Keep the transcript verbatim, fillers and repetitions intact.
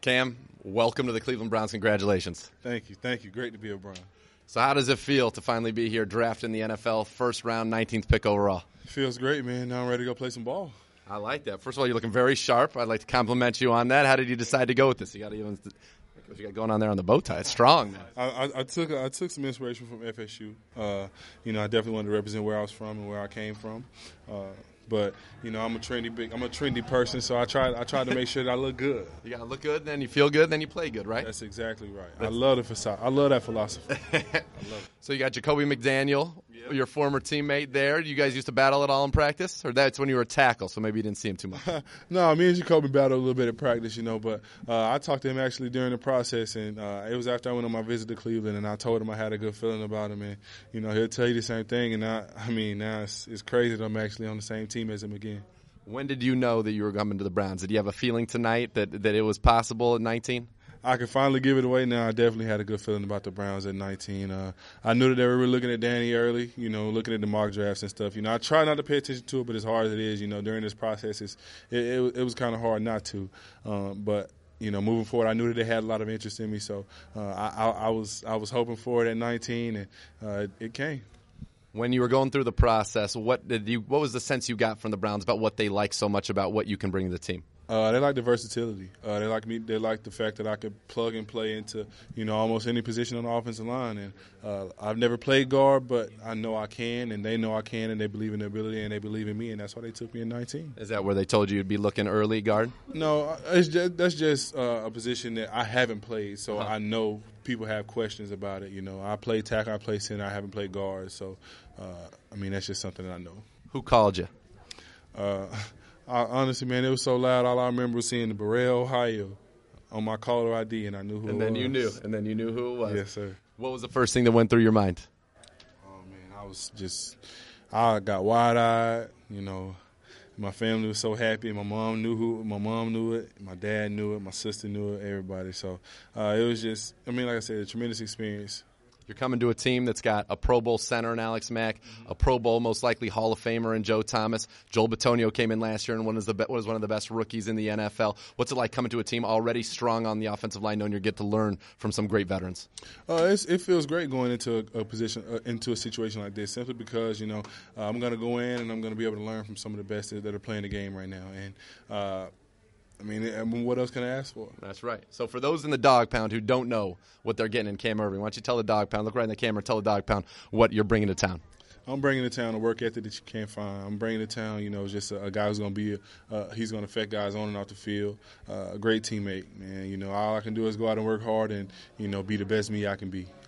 Cam, welcome to the Cleveland Browns. Congratulations. Thank you. Thank you. Great to be a Brown. So how does it feel to finally be here, drafted in the N F L, first round, nineteenth pick overall? Feels great, man. Now I'm ready to go play some ball. I like that. First of all, you're looking very sharp. I'd like to compliment you on that. How did you decide to go with this? You got even what you got going on there on the bow tie. It's strong. I, I, I took I took some inspiration from F S U. Uh, you know, I definitely wanted to represent where I was from and where I came from. Uh, But you know, I'm a trendy big. I'm a trendy person, so I try. I try to make sure that I look good. You gotta look good, then you feel good, then you play good, right? That's exactly right. That's I love the facade. I love that philosophy. I love it. So you got Jacoby McDaniel, yep. your former teammate there. You guys used to battle at all in practice, or that's when you were a tackle, so maybe you didn't see him too much. No, me and Jacoby battled a little bit at practice, you know. But uh, I talked to him actually during the process, and uh, it was after I went on my visit to Cleveland, and I told him I had a good feeling about him, and you know, he'll tell you the same thing. And I, I mean, now it's, it's crazy that I'm actually on the same team as him again. When did you know that you were coming to the Browns? Did you have a feeling tonight that, that it was possible at nineteen? I can finally give it away now. I definitely had a good feeling about the Browns at nineteen. Uh, I knew that they were really looking at Danny early, you know, looking at the mock drafts and stuff. You know, I try not to pay attention to it, but as hard as it is, you know, during this process, it's, it, it, it was kind of hard not to. Um, but, you know, moving forward, I knew that they had a lot of interest in me. So uh, I, I, I was I was hoping for it at nineteen, and uh, it, it came. When you were going through the process, what did you? What was the sense you got from the Browns about what they like so much about what you can bring to the team? Uh, they like the versatility. Uh, they like me. They like the fact that I could plug and play into, you know, almost any position on the offensive line. And uh, I've never played guard, but I know I can, and they know I can, and they believe in their ability, and they believe in me, and that's why they took me in nineteen. Is that where they told you you'd be looking early guard? No, it's just, that's just uh, a position that I haven't played, so huh. I know people have questions about it. You know, I play tackle, I play center, I haven't played guard, so uh, I mean that's just something that I know. Who called you? Uh, I, honestly, man, it was so loud. All I remember was seeing the Burrell, Ohio, on my caller I D, and I knew who. And it then was. you knew, and then you knew who it was. Yes, sir. What was the first thing that went through your mind? Oh man, I was just, I got wide eyed. You know, my family was so happy. My mom knew who. My mom knew it. My dad knew it. My sister knew it. Everybody. So uh, it was just, I mean, like I said, a tremendous experience. You're coming to a team that's got a Pro Bowl center in Alex Mack, a Pro Bowl most likely Hall of Famer in Joe Thomas. Joel Bitonio came in last year and one was, the be- was one of the best rookies in the N F L. What's it like coming to a team already strong on the offensive line, knowing you get to learn from some great veterans? Uh, it's, it feels great going into a, a position, uh, into a situation like this, simply because you know uh, I'm going to go in and I'm going to be able to learn from some of the best that are playing the game right now. And uh, I mean, I mean, what else can I ask for? That's right. So for those in the Dog Pound who don't know what they're getting in Cam Erving, why don't you tell the Dog Pound, look right in the camera, tell the Dog Pound what you're bringing to town. I'm bringing to town a work ethic that you can't find. I'm bringing to town, you know, just a, a guy who's going to be, uh, he's going to affect guys on and off the field. Uh, a great teammate, man. You know, all I can do is go out and work hard and, you know, be the best me I can be.